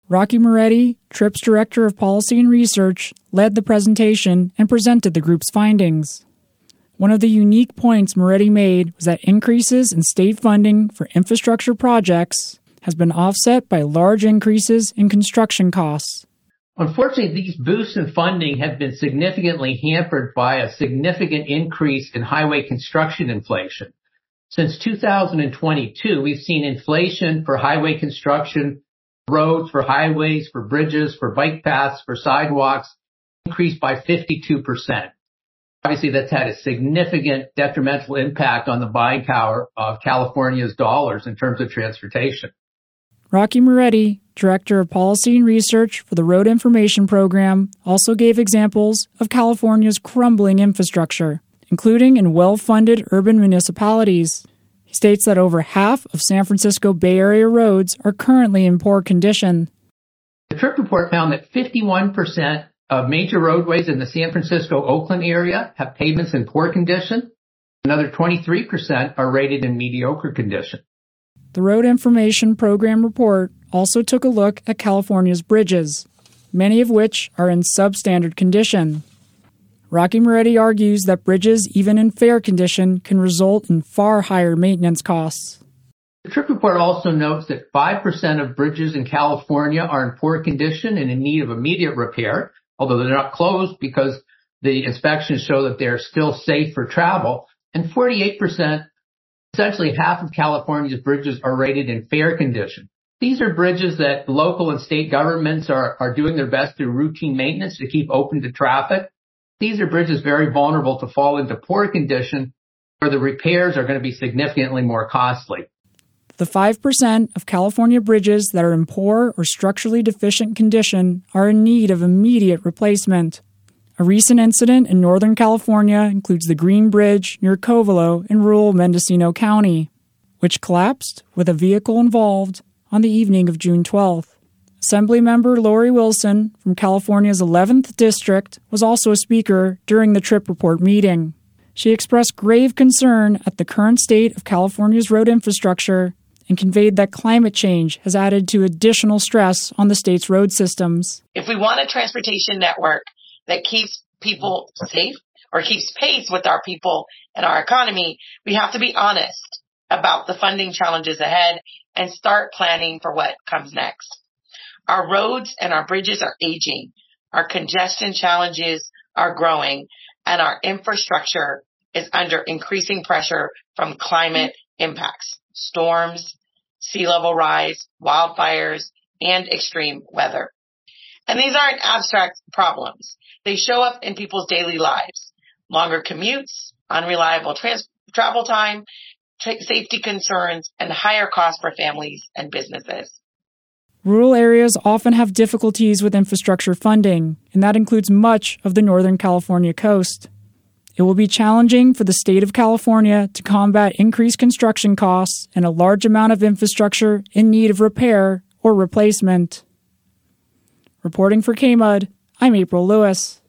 Rocky Moretti, TRIP's Director of Policy and Research, led the presentation and presented the group's findings. One of the unique points Moretti made was that increases in state funding for infrastructure projects has been offset by large increases in construction costs. Unfortunately, these boosts in funding have been significantly hampered by a significant increase in highway construction inflation. Since 2022, we've seen inflation for highway construction, roads, for highways, for bridges, for bike paths, for sidewalks, increased by 52%. Obviously, that's had a significant detrimental impact on the buying power of California's dollars in terms of transportation. Rocky Moretti, Director of Policy and Research for the Road Information Program, also gave examples of California's crumbling infrastructure, including in well-funded urban municipalities. He states that over half of San Francisco Bay Area roads are currently in poor condition. The TRIP report found that 51% of major roadways in the San Francisco-Oakland area have pavements in poor condition. Another 23% are rated in mediocre condition. The Road Information Program report also took a look at California's bridges, many of which are in substandard condition. Rocky Moretti argues that bridges, even in fair condition, can result in far higher maintenance costs. The TRIP report also notes that 5% of bridges in California are in poor condition and in need of immediate repair, although they're not closed because the inspections show that they're still safe for travel. And 48%, essentially half of California's bridges, are rated in fair condition. These are bridges that local and state governments are doing their best through routine maintenance to keep open to traffic. These are bridges very vulnerable to fall into poor condition, where the repairs are going to be significantly more costly. The 5% of California bridges that are in poor or structurally deficient condition are in need of immediate replacement. A recent incident in Northern California includes the Green Bridge near Covelo in rural Mendocino County, which collapsed with a vehicle involved on the evening of June 12th. Assemblymember Lori Wilson from California's 11th District was also a speaker during the TRIP report meeting. She expressed grave concern at the current state of California's road infrastructure and conveyed that climate change has added to additional stress on the state's road systems. If we want a transportation network that keeps people safe or keeps pace with our people and our economy, we have to be honest about the funding challenges ahead and start planning for what comes next. Our roads and our bridges are aging, our congestion challenges are growing, and our infrastructure is under increasing pressure from climate impacts, storms, sea level rise, wildfires, and extreme weather. And these aren't abstract problems. They show up in people's daily lives. Longer commutes, unreliable travel time, safety concerns, and higher costs for families and businesses. Rural areas often have difficulties with infrastructure funding, and that includes much of the Northern California coast. It will be challenging for the state of California to combat increased construction costs and a large amount of infrastructure in need of repair or replacement. Reporting for KMUD, I'm April Lewis.